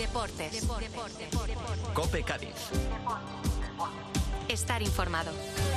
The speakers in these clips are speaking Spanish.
Deportes. COPE Cádiz. Estar informado.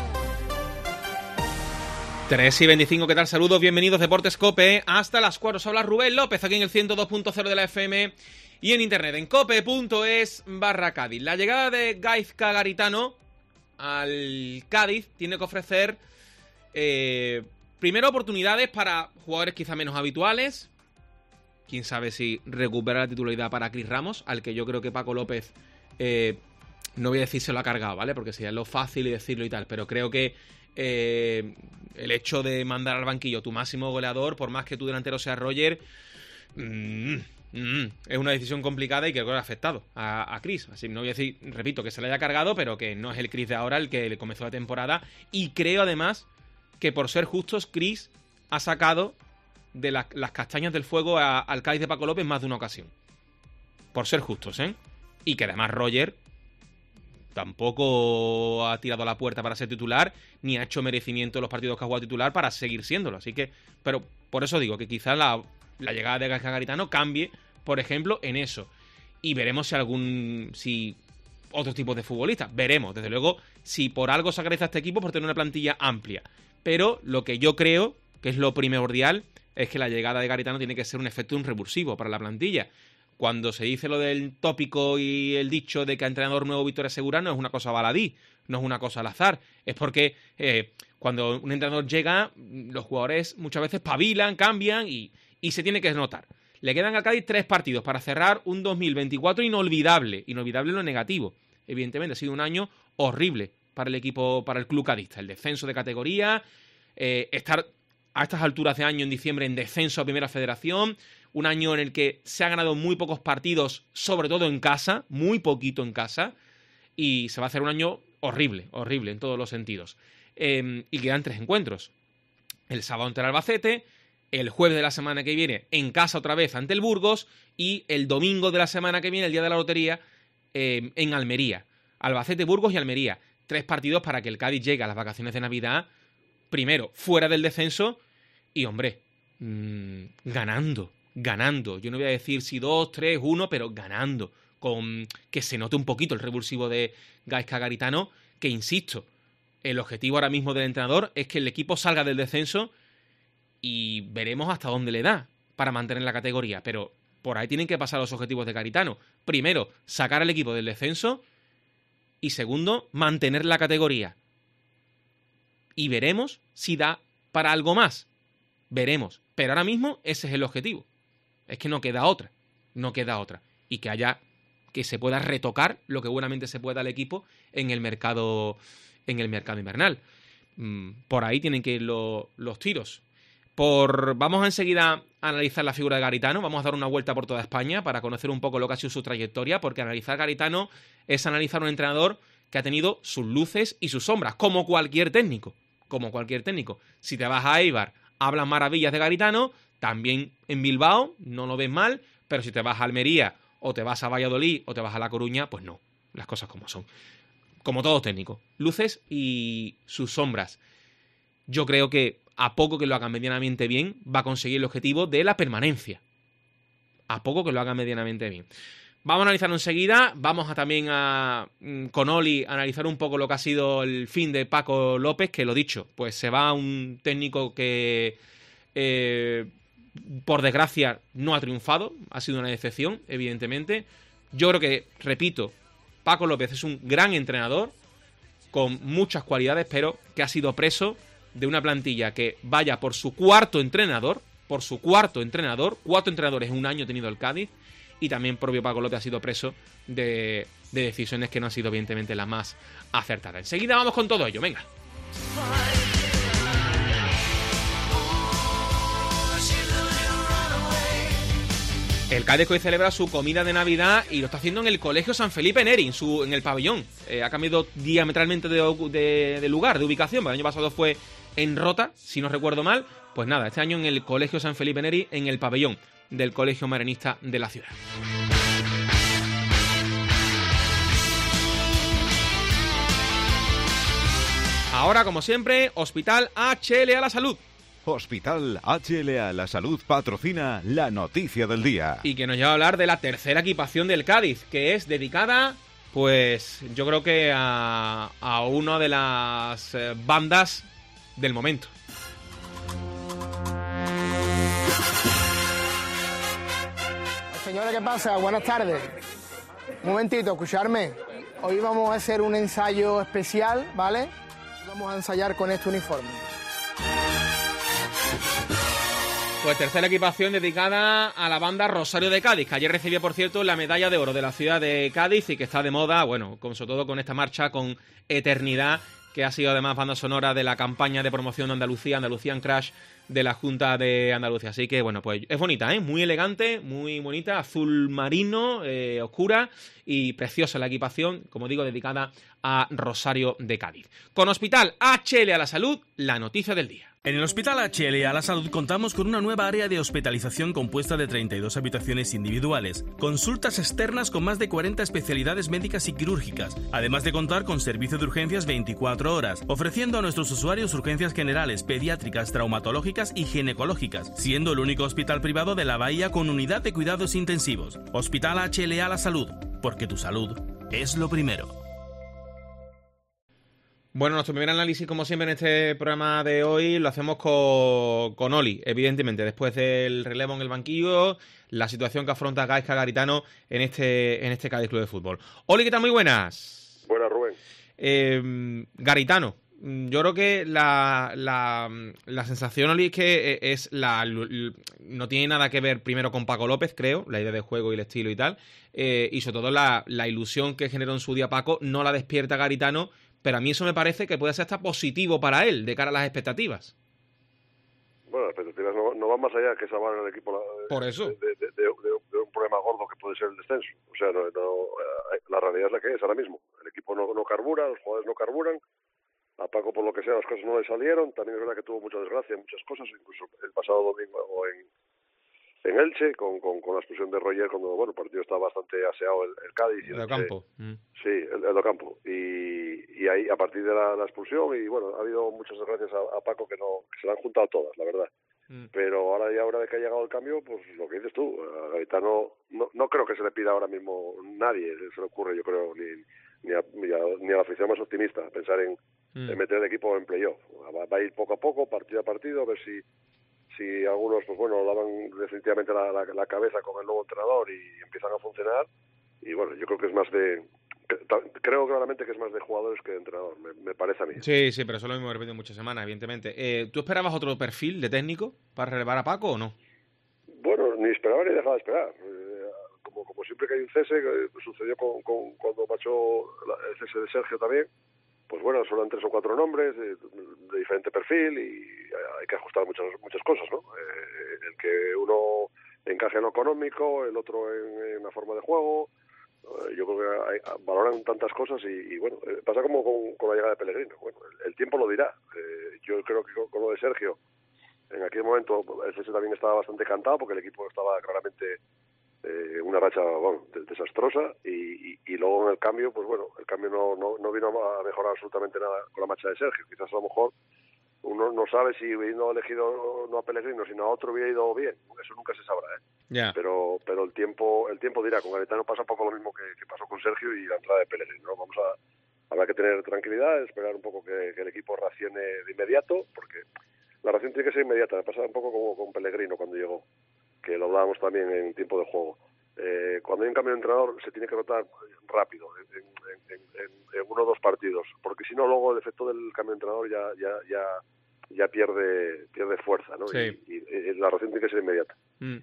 3:25, ¿qué tal? Saludos, bienvenidos Deportes COPE. Hasta las 4 os habla Rubén López, aquí en el 102.0 de la FM y en internet, en cope.es/Cádiz. La llegada de Gaizka Garitano al Cádiz tiene que ofrecer primero oportunidades para jugadores quizá menos habituales. Quién sabe si recupera la titularidad para Cris Ramos, al que yo creo que Paco López, no voy a decir se lo ha cargado, ¿vale? Porque sería lo fácil y decirlo y tal, pero creo que el hecho de mandar al banquillo tu máximo goleador, por más que tu delantero sea Roger, es una decisión complicada y que creo que ha afectado a Cris. Así no voy a decir, repito, que se le haya cargado, pero que no es el Cris de ahora el que le comenzó la temporada. Y creo además que, por ser justos, Cris ha sacado de las castañas del fuego al Cádiz de Paco López más de una ocasión. Por ser justos, ¿eh? Y que además Roger tampoco ha tirado a la puerta para ser titular, ni ha hecho merecimiento en los partidos que ha jugado titular para seguir siéndolo. Así que, pero por eso digo que quizás la llegada de Gaizka Garitano cambie, por ejemplo, en eso. Y veremos si otros tipos de futbolistas. Veremos, desde luego, si por algo se agradece a este equipo por tener una plantilla amplia. Pero lo que yo creo que es lo primordial es que la llegada de Garitano tiene que ser un efecto revulsivo para la plantilla. Cuando se dice lo del tópico y el dicho de que a entrenador nuevo victoria segura, no es una cosa baladí, no es una cosa al azar. Es porque cuando un entrenador llega, los jugadores muchas veces pavilan, cambian y se tiene que notar. Le quedan al Cádiz 3 partidos para cerrar un 2024 inolvidable. Inolvidable en lo negativo. Evidentemente ha sido un año horrible para el equipo, para el club cadista. El descenso de categoría, estar a estas alturas de año, en diciembre, en descenso a Primera Federación. Un año en el que se ha ganado muy pocos partidos, sobre todo en casa, muy poquito en casa, y se va a hacer un año horrible, horrible en todos los sentidos. Y quedan 3 encuentros. El sábado ante el Albacete, el jueves de la semana que viene en casa otra vez ante el Burgos, y el domingo de la semana que viene, el día de la lotería, en Almería. Albacete, Burgos y Almería. 3 partidos para que el Cádiz llegue a las vacaciones de Navidad, primero, fuera del descenso, y hombre, ganando. Yo no voy a decir si 2, 3, 1, pero ganando. Con que se note un poquito el revulsivo de Gaizka Garitano, que insisto, el objetivo ahora mismo del entrenador es que el equipo salga del descenso y veremos hasta dónde le da para mantener la categoría. Pero por ahí tienen que pasar los objetivos de Garitano. Primero, sacar al equipo del descenso y segundo, mantener la categoría. Y veremos si da para algo más. Veremos. Pero ahora mismo ese es el objetivo. Es que no queda otra. Y que se pueda retocar lo que buenamente se pueda al equipo en el mercado invernal. Por ahí tienen que ir los tiros. Vamos enseguida a analizar la figura de Garitano. Vamos a dar una vuelta por toda España para conocer un poco lo que ha sido su trayectoria, porque analizar Garitano es analizar un entrenador que ha tenido sus luces y sus sombras, como cualquier técnico. Si te vas a Eibar, hablan maravillas de Garitano. También en Bilbao, no lo ves mal, pero si te vas a Almería, o te vas a Valladolid, o te vas a La Coruña, pues no, las cosas como son. Como todo técnico, luces y sus sombras. Yo creo que a poco que lo hagan medianamente bien, va a conseguir el objetivo de la permanencia. Vamos a analizarlo enseguida. Vamos también con Oli a analizar un poco lo que ha sido el fin de Paco López, que lo dicho, pues se va un técnico que por desgracia no ha triunfado, ha sido una decepción, evidentemente. Yo creo que, repito, Paco López es un gran entrenador con muchas cualidades, pero que ha sido preso de una plantilla que vaya por su cuarto entrenador. 4 entrenadores en un año ha tenido el Cádiz, y también propio Paco López ha sido preso de decisiones que no han sido evidentemente las más acertadas. Enseguida vamos con todo ello, venga. El Cádiz hoy celebra su comida de Navidad y lo está haciendo en el Colegio San Felipe Neri, en el pabellón. Ha cambiado diametralmente de lugar, de ubicación. El año pasado fue en Rota, si no recuerdo mal. Pues nada, este año en el Colegio San Felipe Neri, en el pabellón del Colegio Marinista de la ciudad. Ahora, como siempre, Hospital HL a la Salud. Hospital HLA La Salud patrocina la noticia del día. Y que nos lleva a hablar de la tercera equipación del Cádiz, que es dedicada, pues yo creo que a una de las bandas del momento. Señores, ¿qué pasa? Buenas tardes. Un momentito, escucharme. Hoy vamos a hacer un ensayo especial, ¿vale? Vamos a ensayar con este uniforme. Pues tercera equipación dedicada a la banda Rosario de Cádiz, que ayer recibió, por cierto, la medalla de oro de la ciudad de Cádiz y que está de moda, bueno, sobre todo con esta marcha, con Eternidad, que ha sido además banda sonora de la campaña de promoción de Andalucía, Andalucían Crash, de la Junta de Andalucía. Así que, bueno, pues es bonita, muy elegante, muy bonita, azul marino, oscura y preciosa la equipación, como digo, dedicada a Rosario de Cádiz. Con Hospital HLA La Salud, la noticia del día. En el Hospital HLA La Salud contamos con una nueva área de hospitalización compuesta de 32 habitaciones individuales, consultas externas con más de 40 especialidades médicas y quirúrgicas, además de contar con servicio de urgencias 24 horas, ofreciendo a nuestros usuarios urgencias generales, pediátricas, traumatológicas y ginecológicas, siendo el único hospital privado de la Bahía con unidad de cuidados intensivos. Hospital HLA La Salud, porque tu salud es lo primero. Bueno, nuestro primer análisis, como siempre, en este programa de hoy lo hacemos con Oli, evidentemente, después del relevo en el banquillo, la situación que afronta Gaizka Garitano en este Cádiz Club de Fútbol. Oli, ¿qué tal? Muy buenas. Buenas, Rubén. Garitano, yo creo que la sensación, Oli, es que no tiene nada que ver primero con Paco López, creo, la idea de juego y el estilo y tal, y sobre todo la ilusión que generó en su día Paco no la despierta Garitano. Pero a mí eso me parece que puede ser hasta positivo para él, de cara a las expectativas. Bueno, las expectativas no van más allá que salvar al equipo por eso. De un problema gordo que puede ser el descenso. O sea, la realidad es la que es ahora mismo. El equipo no carbura, los jugadores no carburan. A Paco, por lo que sea, las cosas no le salieron. También es verdad que tuvo mucha desgracia en muchas cosas, incluso el pasado domingo en Elche, con la expulsión de Roger, cuando el partido estaba bastante aseado el Cádiz. El Ocampo. Sí, el Ocampo. Y ahí, a partir de la expulsión, y bueno, ha habido muchas desgracias a Paco que se le han juntado todas, la verdad. Pero ahora de que ha llegado el cambio, pues lo que dices tú, a Garitano no creo que se le pida ahora mismo nadie, se le ocurre, yo creo, ni a la afición más optimista, pensar en meter el equipo en playoff. Va a ir poco a poco, partido a partido, a ver si algunos, pues bueno, daban definitivamente la cabeza con el nuevo entrenador y empiezan a funcionar. Y bueno, yo creo que es más creo claramente que es más de jugadores que de entrenador, me parece a mí. Sí, pero eso lo hemos repetido muchas semanas, evidentemente. ¿Tú esperabas otro perfil de técnico para relevar a Paco o no? Bueno, ni esperaba ni dejaba de esperar. Como siempre que hay un cese, que sucedió cuando marchó el cese de Sergio también, pues bueno, suenan 3 o 4 nombres de diferente perfil y hay que ajustar muchas cosas, ¿no? El que uno encaje en lo económico, el otro en la forma de juego. Yo creo que valoran tantas cosas y bueno, pasa como con la llegada de Pellegrino. Bueno, el tiempo lo dirá. Yo creo que con lo de Sergio, en aquel momento el cese también estaba bastante cantado porque el equipo estaba claramente una racha desastrosa y luego en el cambio, pues bueno, el cambio no vino a mejorar absolutamente nada con la marcha de Sergio. Quizás a lo mejor uno no sabe si hubiendo elegido no a Pellegrino sino a otro hubiera ido bien, eso nunca se sabrá, Yeah. Pero el tiempo dirá. Con Garitano pasa un poco lo mismo que pasó con Sergio y la entrada de Pellegrino, ¿no? Habrá que tener tranquilidad, esperar un poco que el equipo racione de inmediato, porque la ración tiene que ser inmediata. Me pasa un poco como con Pellegrino cuando llegó, que lo hablábamos también en tiempo de juego. Cuando hay un cambio de entrenador se tiene que notar rápido, en 1 o 2 partidos, porque si no luego el efecto del cambio de entrenador ya pierde fuerza, ¿no? Sí. Y la ración tiene que ser inmediata.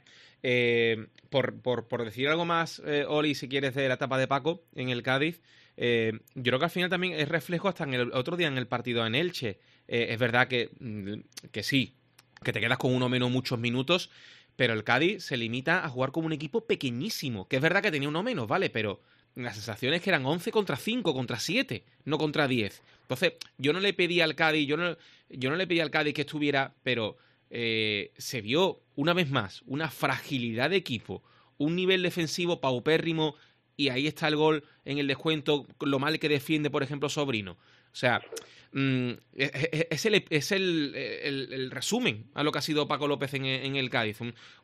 Por decir algo más, Oli, si quieres, de la etapa de Paco en el Cádiz, yo creo que al final también es reflejo hasta en el otro día en el partido en Elche. Es verdad que sí, que te quedas con uno menos muchos minutos, pero el Cádiz se limita a jugar como un equipo pequeñísimo, que es verdad que tenía uno menos, ¿vale? Pero la sensación es que eran 11 contra 5, contra 7, no contra 10. Entonces, yo no le pedí al Cádiz, yo no le pedí al Cádiz que estuviera, pero se vio una vez más una fragilidad de equipo, un nivel defensivo paupérrimo, y ahí está el gol en el descuento, lo mal que defiende, por ejemplo, Sobrino. O sea, es el resumen a lo que ha sido Paco López en el Cádiz.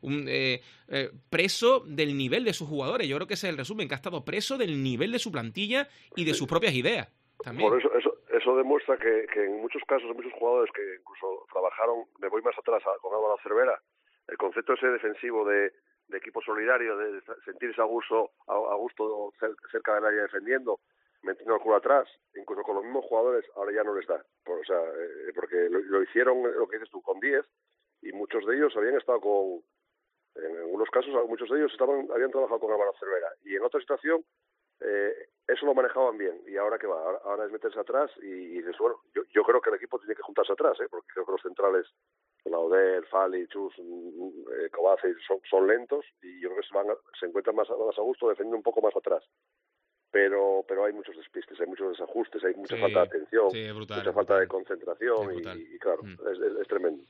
Preso del nivel de sus jugadores. Yo creo que ese es el resumen, que ha estado preso del nivel de su plantilla y de sus propias ideas. También. Por eso demuestra que en muchos casos, muchos jugadores que incluso trabajaron, me voy más atrás con Álvaro Cervera, el concepto ese defensivo de equipo solidario, de sentirse a gusto cerca del área defendiendo, metiendo el culo atrás, incluso con los mismos jugadores, ahora ya no les da. Porque lo hicieron, lo que dices tú, con 10, y muchos de ellos habían estado en algunos casos, muchos de ellos habían trabajado con Álvaro Cervera, y en otra situación, eso lo manejaban bien, y ahora ¿qué va? Ahora es meterse atrás, y dices, bueno, yo creo que el equipo tiene que juntarse atrás, porque creo que los centrales, Lauder, Fali, Chus, Kovacic son lentos, y yo creo que se encuentran más a gusto defendiendo un poco más atrás. Pero hay muchos despistes, hay muchos desajustes, hay mucha falta de atención, mucha falta de concentración, y claro, es tremendo.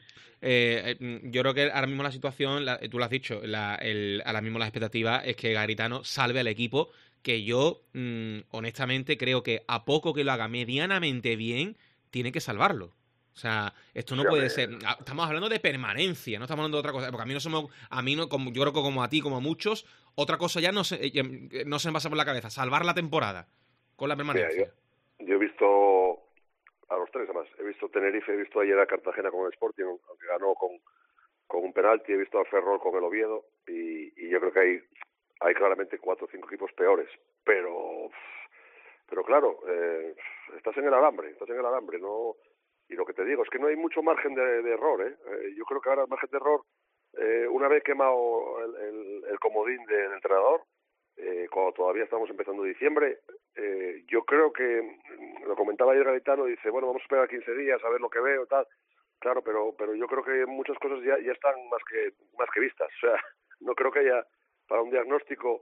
Yo creo que ahora mismo la situación, tú lo has dicho, ahora mismo la expectativa es que Garitano salve al equipo, que yo honestamente creo que a poco que lo haga medianamente bien, tiene que salvarlo. O sea, esto no puede ser. Estamos hablando de permanencia, no estamos hablando de otra cosa. Porque yo creo que como a ti, como a muchos, otra cosa ya no se me pasa por la cabeza. Salvar la temporada con la permanencia. Yo he visto a los tres, además. He visto Tenerife, he visto ayer a Cartagena con el Sporting, aunque ganó con un penalti. He visto a Ferrol con el Oviedo. Y yo creo que hay claramente 4 o 5 equipos peores. Pero claro, estás en el alambre, no. Y lo que te digo es que no hay mucho margen de error, yo creo que ahora el margen de error, una vez quemado el comodín del entrenador, cuando todavía estamos empezando diciembre, yo creo que, lo comentaba ayer Garitano, dice, bueno, vamos a esperar 15 días a ver lo que veo, tal. Claro, pero yo creo que muchas cosas ya están más que vistas. O sea, no creo que haya, para un diagnóstico,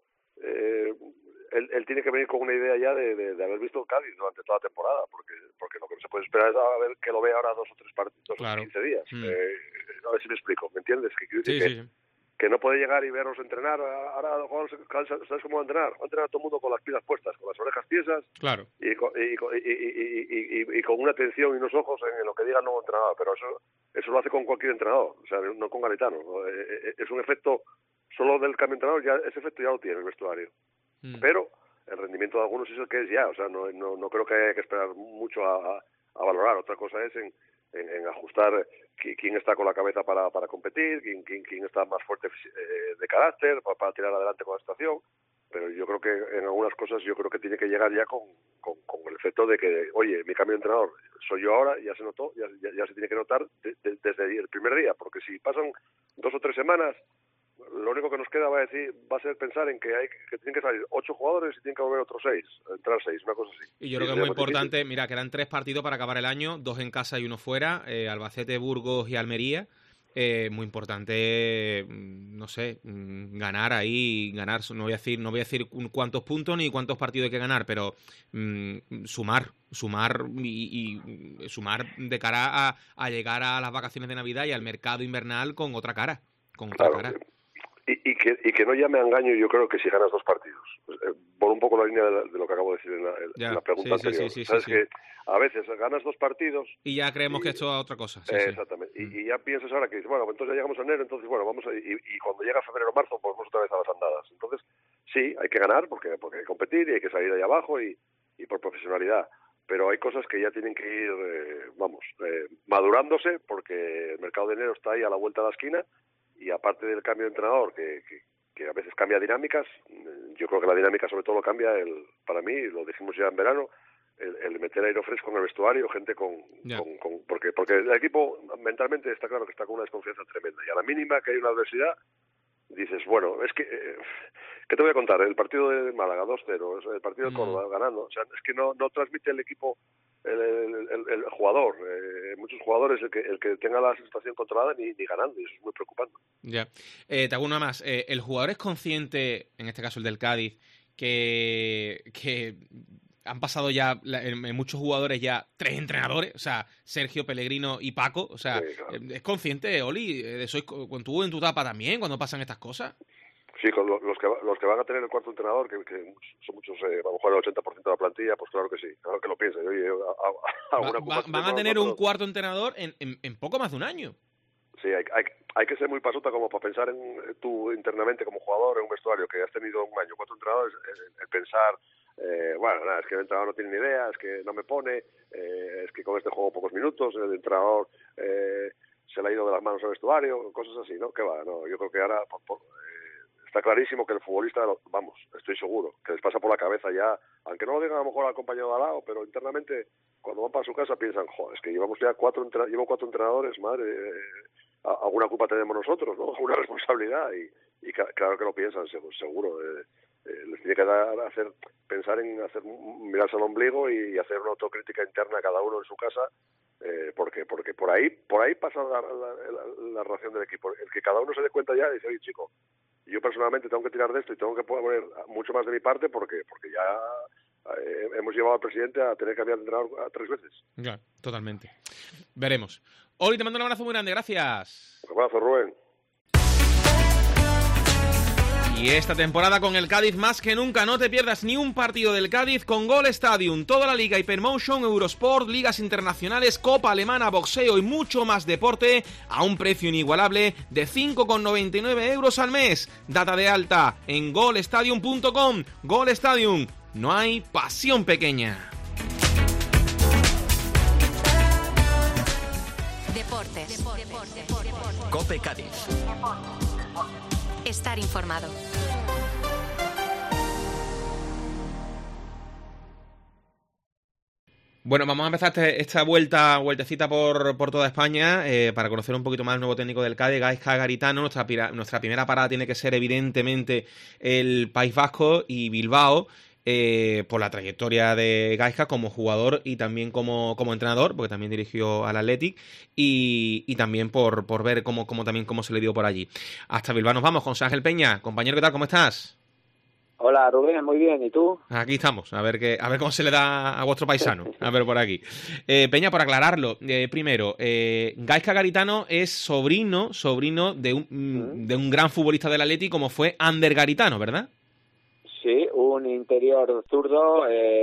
él tiene que venir con una idea ya de haber visto el Cádiz durante toda la temporada, porque lo que no se puede esperar es a ver que lo vea ahora 2 o 3 partidos, claro. 15 días. A ver si me explico, ¿me entiendes? Que no puede llegar y verlos entrenar. Ahora los jugadores, ¿sabes cómo va a entrenar? Va a entrenar todo el mundo con las pilas puestas, con las orejas tiesas, claro. y con una atención y unos ojos en lo que diga el nuevo entrenador. Pero eso lo hace con cualquier entrenador, o sea, no con Garitano. Es un efecto solo del cambio de entrenador, ese efecto ya lo tiene el vestuario. Pero el rendimiento de algunos es el que es ya, o sea, no creo que haya que esperar mucho a valorar. Otra cosa es en ajustar quién está con la cabeza para competir, quién está más fuerte de carácter para tirar adelante con la situación. Pero yo creo que en algunas cosas tiene que llegar ya con el efecto de que, oye, mi cambio de entrenador soy yo ahora, ya se notó, ya se tiene que notar desde el primer día, porque si pasan 2 o 3 semanas, lo único que nos queda va a ser pensar en que tienen que salir 8 jugadores y tienen que volver otros 6, entrar 6, una cosa así. Y yo creo que es muy importante, mira, quedan 3 partidos para acabar el año, 2 en casa y 1 fuera, Albacete, Burgos y Almería. Muy importante, no sé, ganar, no voy a decir cuántos puntos ni cuántos partidos hay que ganar, pero sumar y sumar de cara a llegar a las vacaciones de Navidad y al mercado invernal con otra cara. Y que no llame a engaño, yo creo que si ganas 2 partidos. Por un poco la línea de lo que acabo de decir en la pregunta anterior. Sabes que a veces ganas 2 partidos... Y ya creemos que esto es otra cosa. Exactamente. Y ya piensas ahora que dices, bueno, entonces ya llegamos a enero, entonces bueno, vamos y cuando llega febrero o marzo, pues vamos otra vez a las andadas. Entonces, sí, hay que ganar porque hay que competir y hay que salir ahí abajo y por profesionalidad. Pero hay cosas que ya tienen que ir, madurándose porque el mercado de enero está ahí a la vuelta de la esquina. Y aparte del cambio de entrenador, que a veces cambia dinámicas, yo creo que la dinámica sobre todo lo cambia, para mí, lo dijimos ya en verano, el meter aire fresco en el vestuario, gente porque el equipo mentalmente está claro que está con una desconfianza tremenda. Y a la mínima que hay una adversidad, dices, bueno, es que, ¿qué te voy a contar? El partido de Málaga, 2-0, el partido de Córdoba, ganando. O sea, es que no transmite el equipo, el jugador, muchos jugadores el que tenga la situación controlada ni ganando, y eso es muy preocupante. Ya. Te hago una más. El jugador es consciente, en este caso el del Cádiz, que han pasado ya en muchos jugadores ya 3 entrenadores, o sea, Sergio, Pellegrino y Paco, o sea, sí, claro. ¿Es consciente, Oli, de eso cuando tú en tu etapa también, cuando pasan estas cosas? Sí, con los que van a tener el cuarto entrenador, que son muchos, a lo mejor el 80% de la plantilla, pues claro que sí, claro que lo piensen. Oye, van a tener un cuarto entrenador en poco más de un año. Sí, hay que ser muy pasota como para pensar en tú internamente como jugador en un vestuario que has tenido un año, 4 entrenadores, el pensar, bueno, nada, es que el entrenador no tiene ni idea, es que no me pone, es que con este juego pocos minutos, el entrenador se le ha ido de las manos al vestuario, cosas así, ¿no? ¿Qué va? No, yo creo que ahora está clarísimo que el futbolista, vamos, estoy seguro, que les pasa por la cabeza ya, aunque no lo digan a lo mejor al compañero de al lado, pero internamente cuando van para su casa piensan, joder, es que llevo 4 entrenadores, madre, alguna culpa tenemos nosotros, ¿no? Alguna responsabilidad y claro que lo piensan, seguro. Les tiene que pensar en mirarse al ombligo y hacer una autocrítica interna a cada uno en su casa, porque por ahí pasa la relación del equipo, el que cada uno se dé cuenta ya y dice, oye chico, yo personalmente tengo que tirar de esto y tengo que poner mucho más de mi parte porque ya hemos llevado al presidente a tener que cambiar de entrenador 3 veces. Ya, totalmente. Veremos. Oli, te mando un abrazo muy grande, gracias. Un abrazo, Rubén. Y esta temporada con el Cádiz más que nunca, no te pierdas ni un partido del Cádiz con Gol Stadium, toda la Liga Hypermotion, Eurosport, ligas internacionales, Copa Alemana, boxeo y mucho más deporte a un precio inigualable de 5,99 € al mes. Data de alta en golstadium.com. Gol Stadium, no hay pasión pequeña. Deportes. COPE Cádiz. Estar informado. Bueno, vamos a empezar esta vueltecita por toda España para conocer un poquito más el nuevo técnico del Cádiz, Gaizka Garitano. Nuestra primera parada tiene que ser evidentemente el País Vasco y Bilbao, por la trayectoria de Gaizka como jugador y también como entrenador, porque también dirigió al Athletic, y también por ver cómo se le dio por allí. Hasta Bilbao nos vamos con José Ángel Peña. Compañero, ¿qué tal? ¿Cómo estás? Hola Rubén, muy bien, ¿y tú? Aquí estamos, a ver cómo se le da a vuestro paisano, a ver por aquí. Peña, por aclararlo, primero, Gaizka Garitano es sobrino de un gran futbolista del Athletic como fue Ander Garitano, ¿verdad? Sí, un interior zurdo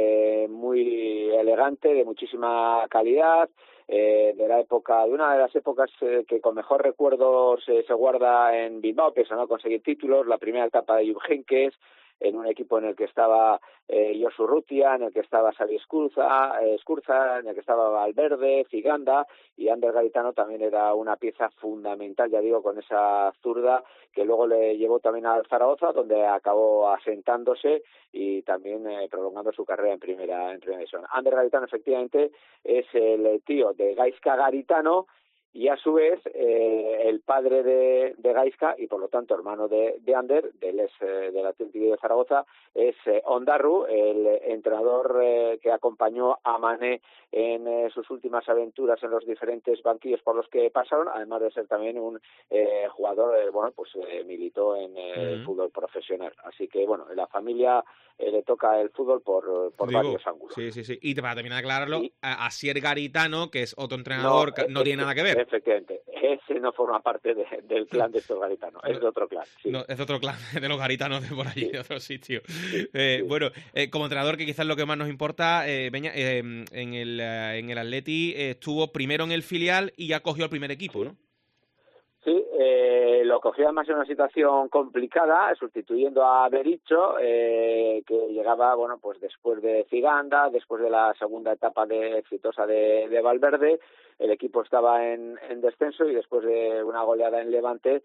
muy elegante, de muchísima calidad, de una de las épocas que con mejor recuerdo se guarda en Bilbao, pese a no conseguir títulos, la primera etapa de Jupp Heynckes, en un equipo en el que estaba Josu Urrutia, en el que estaba Xavi Escurza, en el que estaba Valverde, Ziganda, y Ander Garitano también era una pieza fundamental, ya digo, con esa zurda que luego le llevó también al Zaragoza, donde acabó asentándose y también prolongando su carrera en primera división. Ander Garitano efectivamente es el tío de Gaizka Garitano, y a su vez el padre de Gaizka y por lo tanto hermano de Ander, del Atlético de Zaragoza, es Ondarru, el entrenador que acompañó a Mané en sus últimas aventuras en los diferentes banquillos por los que pasaron, además de ser también un jugador, militó en el fútbol profesional. Así que bueno, en la familia le toca el fútbol por varios ángulos. Sí. Y para terminar de aclararlo, Asier Garitano, que es otro entrenador, no tiene nada que ver. Efectivamente, ese no forma parte del clan de estos garitanos, es de otro clan. Sí. No, es de otro clan, de los garitanos de por allí, de otro sitio. Sí. Bueno, como entrenador, que quizás lo que más nos importa, Peña, en el Atleti estuvo primero en el filial y ya cogió el primer equipo, ¿no? Sí, lo cogió además en una situación complicada, sustituyendo a Berizzo, que llegaba, pues después de Ziganda, después de la segunda etapa exitosa de Valverde. El equipo estaba en descenso y después de una goleada en Levante,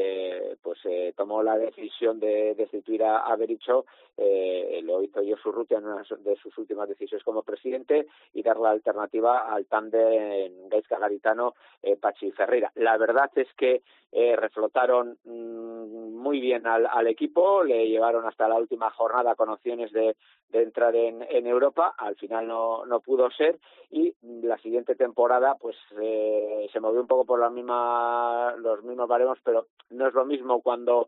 tomó la decisión de destituir a Berizzo. Lo hizo Josu Urrutia en una de sus últimas decisiones como presidente y dar la alternativa al tándem Gaizka Garitano, Pachi Ferreira. La verdad es que reflotaron muy bien al equipo, le llevaron hasta la última jornada con opciones de entrar en Europa. Al final no pudo ser, y la siguiente temporada se movió un poco por los mismos baremos, pero no es lo mismo cuando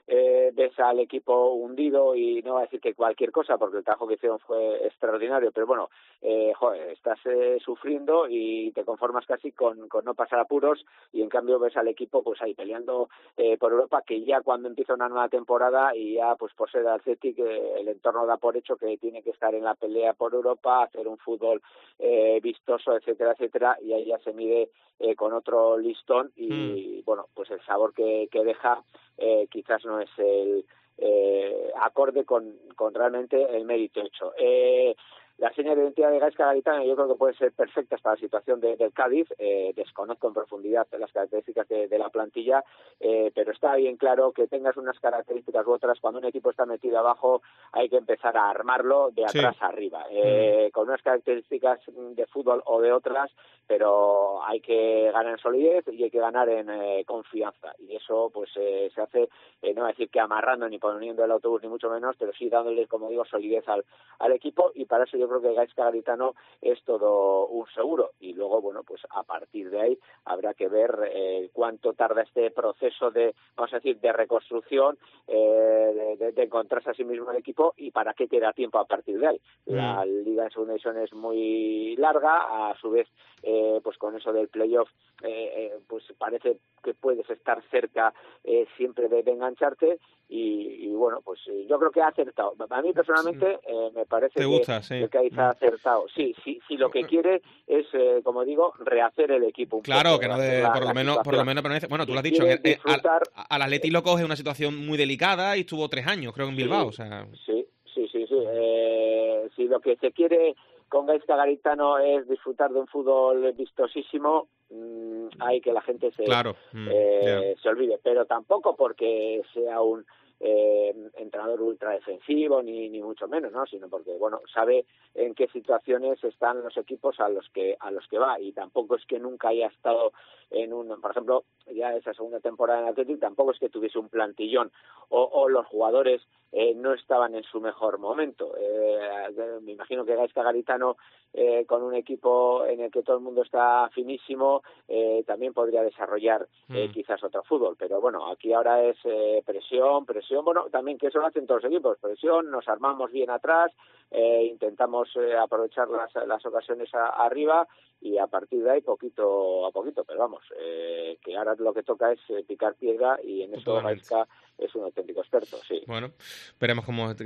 ves al equipo hundido, y no voy a decir que cualquier cosa, porque el trabajo que hicieron fue extraordinario, pero bueno, estás sufriendo y te conformas casi con no pasar apuros, y en cambio ves al equipo pues ahí peleando por Europa, que ya cuando empieza una nueva temporada y ya pues por ser Athletic el entorno da por hecho que tiene que estar en la pelea por Europa, hacer un fútbol vistoso, etcétera, etcétera, y ahí ya se mide con otro listón, y bueno, pues el sabor que deja quizás no es el acorde con realmente el mérito hecho. La seña de identidad de Gaisca Garitano yo creo que puede ser perfecta para la situación del Cádiz. Desconozco en profundidad las características de la plantilla, pero está bien claro que tengas unas características u otras. Cuando un equipo está metido abajo hay que empezar a armarlo de atrás arriba, con unas características de fútbol o de otras, pero hay que ganar en solidez y hay que ganar en confianza, y eso pues se hace, no voy a decir que amarrando ni poniendo el autobús ni mucho menos, pero sí dándole, como digo, solidez al equipo, y para eso yo creo que Gaisca Garitano es todo un seguro. Y luego, bueno, pues a partir de ahí habrá que ver cuánto tarda este proceso de, vamos a decir, de reconstrucción, de encontrarse a sí mismo el equipo, y para qué queda tiempo a partir de ahí. La liga en segunda división es muy larga, a su vez pues con eso del playoff pues parece que puedes estar cerca siempre de engancharte, y bueno, pues yo creo que ha acertado. A mí personalmente me parece que Cádiz ha acertado. Sí, lo que quiere es, como digo, rehacer el equipo. Claro, que no por lo menos permanece. Bueno, tú lo has dicho, al Atleti lo coge una situación muy delicada y estuvo 3 años, creo, en Bilbao. O sea... Sí. Si lo que se quiere con Gaisca Garitano es disfrutar de un fútbol vistosísimo, hay que la gente se olvide, pero tampoco porque sea un entrenador ultra defensivo ni mucho menos, ¿no? Sino porque bueno, sabe en qué situaciones están los equipos a los que va, y tampoco es que nunca haya estado en por ejemplo, ya esa segunda temporada en Athletic tampoco es que tuviese un plantillón o los jugadores no estaban en su mejor momento. Me imagino que Gaisca Garitano con un equipo en el que todo el mundo está finísimo también podría desarrollar quizás otro fútbol, pero bueno, aquí ahora es presión, bueno, también que eso lo hacen todos los equipos, presión, nos armamos bien atrás, intentamos aprovechar las ocasiones arriba, y a partir de ahí poquito a poquito, pero vamos, que ahora lo que toca es picar piedra, y en eso Gaisca es un auténtico experto, sí. Bueno, esperemos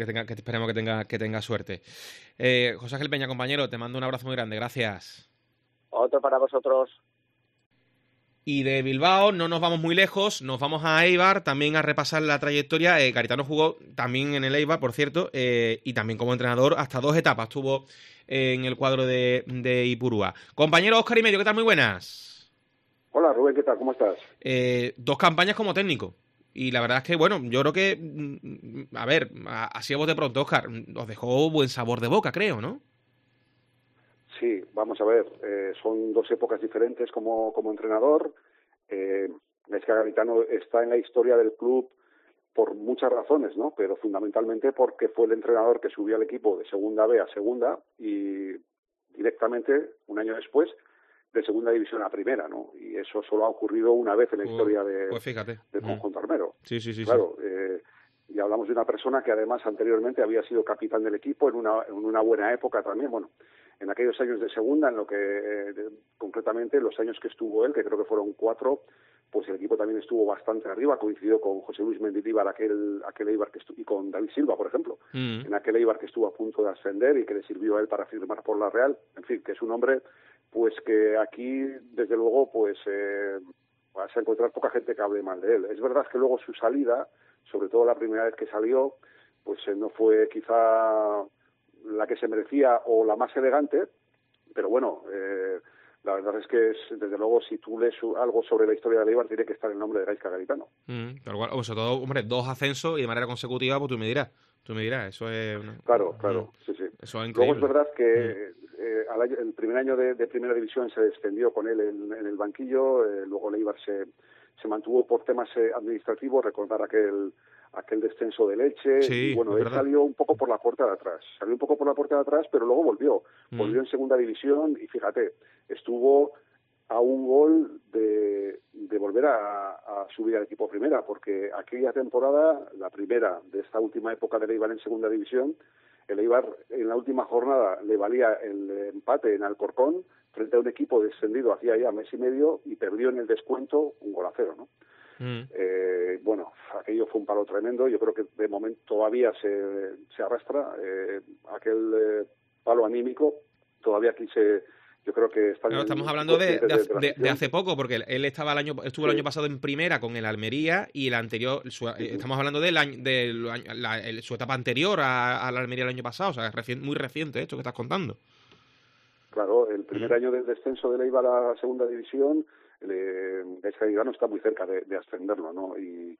que tenga suerte. José Ángel Peña, compañero, te mando un abrazo muy grande, gracias. Otro para vosotros. Y de Bilbao no nos vamos muy lejos, nos vamos a Eibar también a repasar la trayectoria. Garitano jugó también en el Eibar, por cierto, y también como entrenador hasta 2 etapas tuvo en el cuadro de Ipurúa. Compañero Óscar y Medio, ¿qué tal? Muy buenas. Hola Rubén, ¿qué tal? ¿Cómo estás? 2 campañas como técnico. Y la verdad es que, bueno, yo creo que, a ver, así a bote pronto, Óscar, os dejó buen sabor de boca, creo, ¿no? Sí, vamos a ver, son 2 épocas diferentes como entrenador. Gaisca Garitano está en la historia del club por muchas razones, ¿no? Pero fundamentalmente porque fue el entrenador que subió al equipo de segunda B a segunda, y directamente, un año después, de segunda división a primera, ¿no? Y eso solo ha ocurrido una vez en la historia del conjunto armero. Sí. Claro, y hablamos de una persona que además anteriormente había sido capitán del equipo en una buena época también, bueno, en aquellos años de segunda, en lo que concretamente los años que estuvo él, que creo que fueron 4, pues el equipo también estuvo bastante arriba, coincidió con José Luis Mendilibar, aquel Eibar y con David Silva, por ejemplo, en aquel Eibar que estuvo a punto de ascender y que le sirvió a él para firmar por la Real. En fin, que es un hombre pues que aquí, desde luego, pues vas a encontrar poca gente que hable mal de él. Es verdad que luego su salida, sobre todo la primera vez que salió, pues no fue quizá la que se merecía o la más elegante, pero bueno, la verdad es que desde luego, si tú lees algo sobre la historia de Eibar, tiene que estar el nombre de Gaisca Garitano. Tal cual, sobre todo, hombre, 2 ascensos y de manera consecutiva, pues tú me dirás, eso es... Claro, sí. Eso es increíble. Luego es verdad que el primer año de primera división se descendió con él en el banquillo, luego el Eibar se mantuvo por temas administrativos, recordar aquel descenso de Leche, y bueno, él salió un poco por la puerta de atrás, pero luego volvió en segunda división, y fíjate, estuvo a un gol de volver a subir al equipo primera, porque aquella temporada, la primera de esta última época del Eibar en segunda división, el Eibar en la última jornada le valía el empate en Alcorcón frente a un equipo descendido hacía ya mes y medio y perdió en el descuento 1-0, ¿no? Bueno, aquello fue un palo tremendo. Yo creo que de momento todavía se arrastra aquel palo anímico. Todavía aquí yo creo que están. Claro, estamos hablando de hace poco, porque él estuvo el año pasado en primera con el Almería y el anterior. Estamos hablando de su etapa anterior a la Almería el año pasado, o sea, muy reciente esto que estás contando. Claro, el primer año del descenso de Eibar a la segunda división, Gaisca Garitano está muy cerca de ascenderlo, ¿no?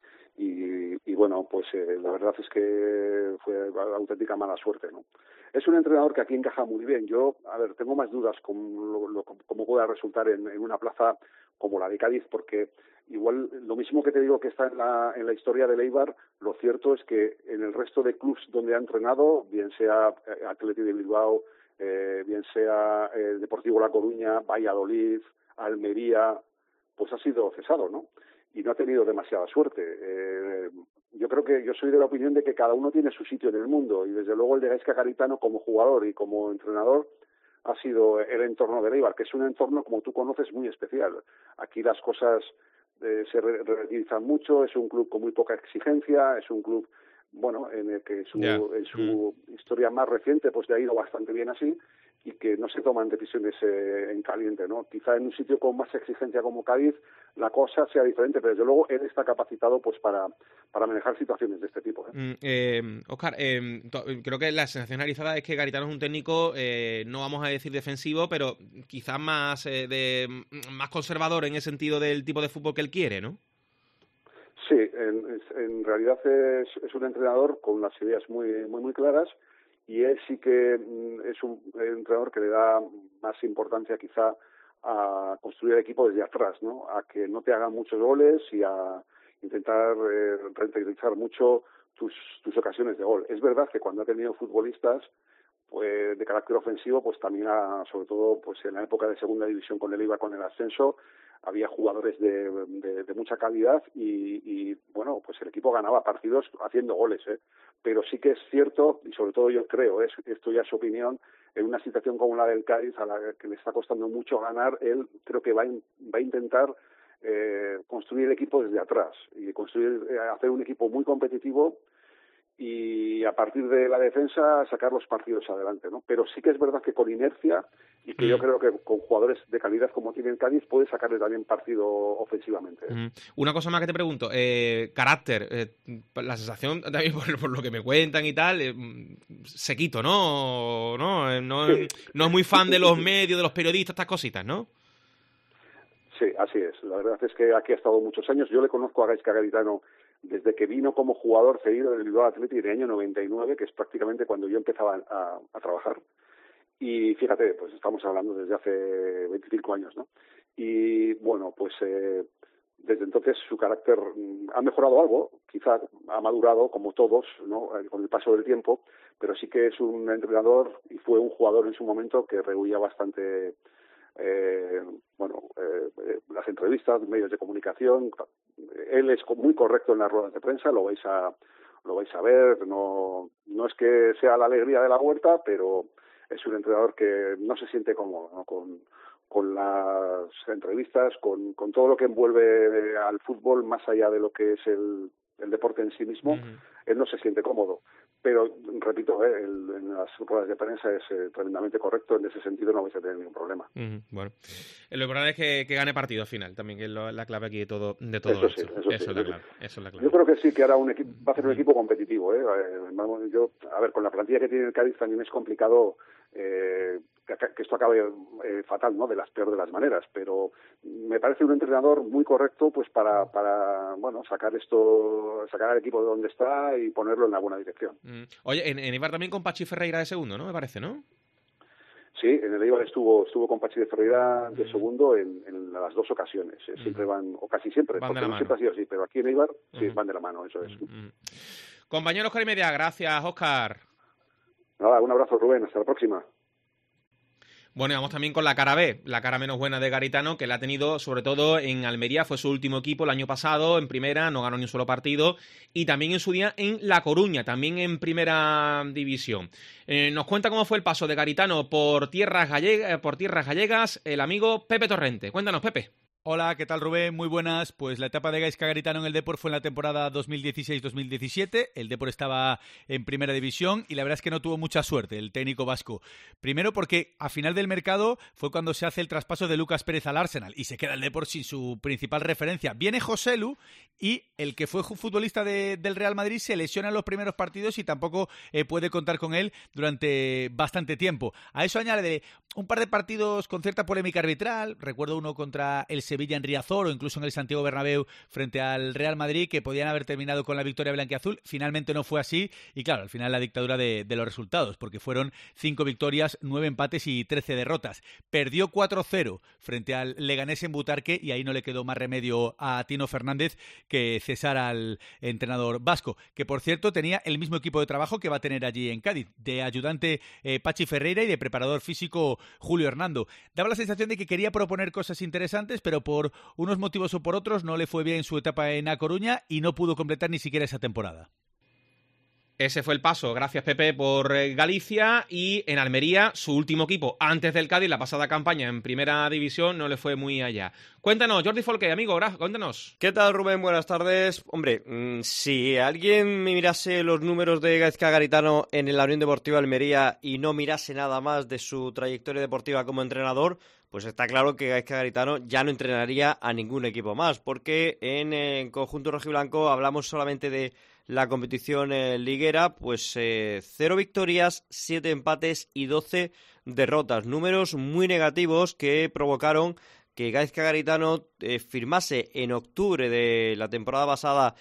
Y bueno, pues la verdad es que fue auténtica mala suerte, ¿no? Es un entrenador que aquí encaja muy bien. Yo, tengo más dudas cómo pueda resultar en una plaza como la de Cádiz, porque igual lo mismo que te digo que está en la historia del Eibar, lo cierto es que en el resto de clubes donde ha entrenado, bien sea Athletic de Bilbao, bien sea Deportivo La Coruña, Valladolid, Almería, pues ha sido cesado, ¿no? Y no ha tenido demasiada suerte. Yo creo que yo soy de la opinión de que cada uno tiene su sitio en el mundo, y desde luego el de Gaisca Garitano como jugador y como entrenador ha sido el entorno del Eibar, que es un entorno, como tú conoces, muy especial. Aquí las cosas se relativizan mucho, es un club con muy poca exigencia, es un club, bueno, en el que en su historia más reciente pues le ha ido bastante bien así, y que no se toman decisiones en caliente, ¿no? Quizá en un sitio con más exigencia como Cádiz la cosa sea diferente, pero desde luego él está capacitado pues para manejar situaciones de este tipo, Óscar, creo que la sensación generalizada es que Garitano es un técnico, no vamos a decir defensivo, pero quizás más conservador en el sentido del tipo de fútbol que él quiere, ¿no? Sí, en realidad es un entrenador con las ideas muy claras, y él sí que es un entrenador que le da más importancia quizá a construir el equipo desde atrás, ¿no? A que no te hagan muchos goles y a intentar rentabilizar mucho tus ocasiones de gol. Es verdad que cuando ha tenido futbolistas pues de carácter ofensivo, pues también sobre todo pues en la época de segunda división con el Eibar, con el ascenso, había jugadores de mucha calidad y bueno, pues el equipo ganaba partidos haciendo goles, pero sí que es cierto, y sobre todo yo creo, esto ya es opinión, en una situación como la del Cádiz, a la que le está costando mucho ganar, él creo que va a intentar construir el equipo desde atrás y hacer un equipo muy competitivo y a partir de la defensa sacar los partidos adelante, ¿no? Pero sí que es verdad que con inercia, y que yo creo que con jugadores de calidad como tiene el Cádiz puede sacarle también partido ofensivamente. Una cosa más que te pregunto, carácter, la sensación también por lo que me cuentan y tal, sequito, ¿no? No es muy fan de los medios, de los periodistas, estas cositas, ¿no? Sí, así es. La verdad es que aquí ha estado muchos años. Yo le conozco a Gaisca Garitano desde que vino como jugador cedido del Bilbao Athletic en el año 99, que es prácticamente cuando yo empezaba a trabajar. Y fíjate, pues estamos hablando desde hace 25 años, ¿no? Y bueno, pues desde entonces su carácter ha mejorado algo, quizá ha madurado como todos, ¿no? Con el paso del tiempo, pero sí que es un entrenador y fue un jugador en su momento que rehuía bastante las entrevistas, medios de comunicación. Él es muy correcto en las ruedas de prensa, lo vais a ver, no es que sea la alegría de la huerta, pero es un entrenador que no se siente cómodo, ¿no? con las entrevistas, con todo lo que envuelve al fútbol más allá de lo que es el deporte en sí mismo. Él no se siente cómodo. Pero, repito, en las ruedas de prensa es tremendamente correcto. En ese sentido no vais a tener ningún problema. Bueno, lo importante es que gane partido al final, también, que es la clave aquí de todo eso esto. Sí, eso es la clave. Yo creo que sí, que hará va a ser un equipo competitivo. Con la plantilla que tiene el Cádiz también es complicado que esto acabe fatal, ¿no? De las peor de las maneras, pero me parece un entrenador muy correcto pues para sacar al equipo de donde está y ponerlo en la buena dirección. Oye, en Eibar también con Pachi Ferreira de segundo, ¿no? Me parece, ¿no? Sí, en el Eibar estuvo con Pachi de Ferreira de segundo en las dos ocasiones. Siempre van, o casi siempre, van porque no siempre ha sido así, pero aquí en Eibar sí van de la mano, eso es. Compañero Óscar y Media, gracias, Óscar. Nada, un abrazo, Rubén, hasta la próxima. Bueno, y vamos también con la cara B, la cara menos buena de Garitano, que la ha tenido sobre todo en Almería, fue su último equipo el año pasado, en primera, no ganó ni un solo partido, y también en su día en La Coruña, también en primera división. Nos cuenta cómo fue el paso de Garitano por tierras gallegas el amigo Pepe Torrente. Cuéntanos, Pepe. Hola, ¿qué tal, Rubén? Muy buenas. Pues la etapa de Gaizka Garitano en el Depor fue en la temporada 2016-2017. El Depor estaba en primera división y la verdad es que no tuvo mucha suerte el técnico vasco. Primero porque a final del mercado fue cuando se hace el traspaso de Lucas Pérez al Arsenal y se queda el Depor sin su principal referencia. Viene Joselu y el que fue futbolista del Real Madrid se lesiona en los primeros partidos y tampoco puede contar con él durante bastante tiempo. A eso añade un par de partidos con cierta polémica arbitral. Recuerdo uno contra el Sevilla en Riazor o incluso en el Santiago Bernabéu frente al Real Madrid, que podían haber terminado con la victoria blanquiazul. Finalmente no fue así y claro, al final la dictadura de los resultados, porque fueron 5 victorias, 9 empates y 13 derrotas. Perdió 4-0 frente al Leganés en Butarque y ahí no le quedó más remedio a Tino Fernández que cesar al entrenador vasco, que por cierto tenía el mismo equipo de trabajo que va a tener allí en Cádiz, de ayudante Pachi Ferreira y de preparador físico Julio Hernando. Daba la sensación de que quería proponer cosas interesantes, pero por unos motivos o por otros no le fue bien su etapa en A Coruña y no pudo completar ni siquiera esa temporada. Ese fue el paso, gracias Pepe, por Galicia, y en Almería, su último equipo antes del Cádiz, la pasada campaña en primera división, no le fue muy allá. Cuéntanos, Jordi Folque, amigo, cuéntanos. ¿Qué tal, Rubén? Buenas tardes. Hombre, si alguien me mirase los números de Gaizka Garitano en la Unión Deportiva Almería y no mirase nada más de su trayectoria deportiva como entrenador, pues está claro que Gaizka Garitano ya no entrenaría a ningún equipo más, porque en conjunto rojiblanco hablamos solamente de la competición liguera, pues 0 victorias, 7 empates y 12 derrotas. Números muy negativos que provocaron que Gaizka Garitano firmase en octubre de la temporada pasada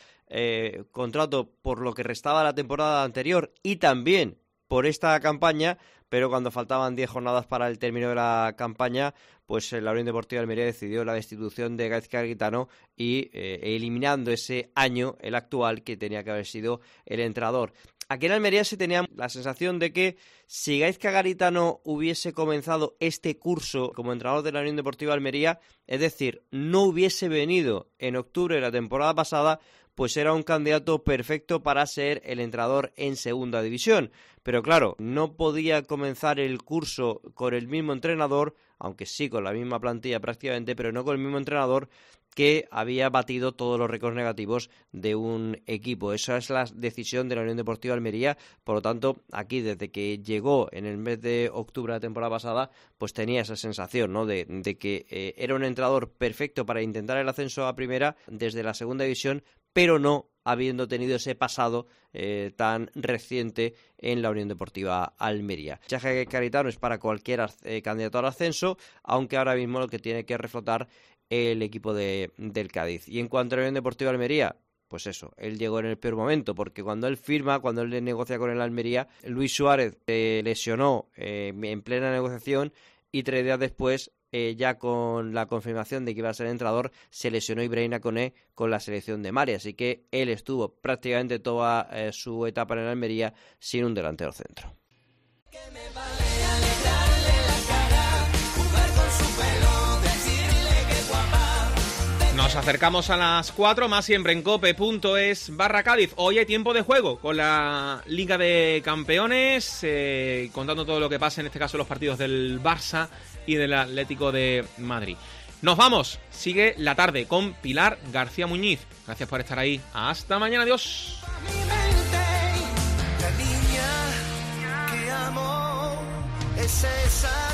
contrato por lo que restaba la temporada anterior y también por esta campaña, pero cuando faltaban 10 jornadas para el término de la campaña, pues la Unión Deportiva de Almería decidió la destitución de Gaizka Garitano y eliminando ese año, el actual, que tenía que haber sido el entrenador. Aquí en Almería se tenía la sensación de que si Gaizka Garitano hubiese comenzado este curso como entrenador de la Unión Deportiva de Almería, es decir, no hubiese venido en octubre de la temporada pasada, pues era un candidato perfecto para ser el entrenador en segunda división. Pero claro, no podía comenzar el curso con el mismo entrenador, aunque sí con la misma plantilla prácticamente, pero no con el mismo entrenador que había batido todos los récords negativos de un equipo. Esa es la decisión de la Unión Deportiva Almería. Por lo tanto, aquí desde que llegó en el mes de octubre de la temporada pasada, pues tenía esa sensación, ¿no? de que era un entrenador perfecto para intentar el ascenso a primera desde la segunda división, pero no habiendo tenido ese pasado tan reciente en la Unión Deportiva Almería. El fichaje de Garitano es para cualquier candidato al ascenso, aunque ahora mismo lo que tiene que reflotar el equipo del Cádiz. Y en cuanto a la Unión Deportiva Almería, pues eso, él llegó en el peor momento, porque cuando él firma, cuando él negocia con el Almería, Luis Suárez lesionó en plena negociación y 3 días después, ya con la confirmación de que iba a ser entrenador, se lesionó Ibrahima Koné con la selección de Mali, así que él estuvo prácticamente toda su etapa en el Almería sin un delantero centro. Nos acercamos a las 4, más siempre en cope.es/Cádiz. Hoy hay tiempo de juego con la Liga de Campeones, contando todo lo que pasa, en este caso los partidos del Barça y del Atlético de Madrid. Nos vamos, sigue la tarde con Pilar García Muñiz. Gracias por estar ahí. Hasta mañana, adiós. La niña que amo es esa.